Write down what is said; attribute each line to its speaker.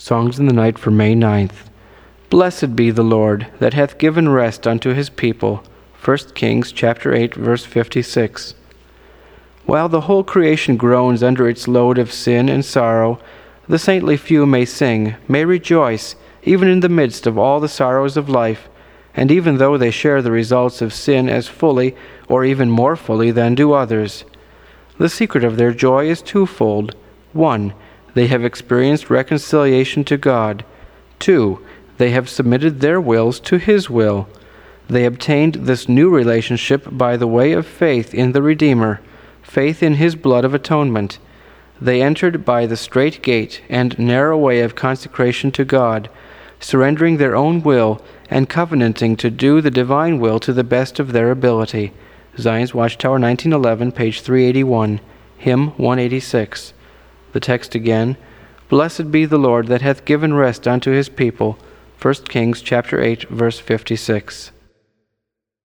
Speaker 1: Songs in the Night for May 9th. Blessed be the Lord, that hath given rest unto his people. 1 Kings chapter 8, verse 56. While the whole creation groans under its load of sin and sorrow, the saintly few may sing, may rejoice, even in the midst of all the sorrows of life, and even though they share the results of sin as fully or even more fully than do others. The secret of their joy is twofold. 1. They have experienced reconciliation to God. 2. They have submitted their wills to His will. They obtained this new relationship by the way of faith in the Redeemer, faith in His blood of atonement. They entered by the strait gate and narrow way of consecration to God, surrendering their own will and covenanting to do the divine will to the best of their ability. Zion's Watchtower, 1911, page 381, hymn 186. The text again, Blessed be the Lord that hath given rest unto his people. 1 Kings chapter 8, verse 56.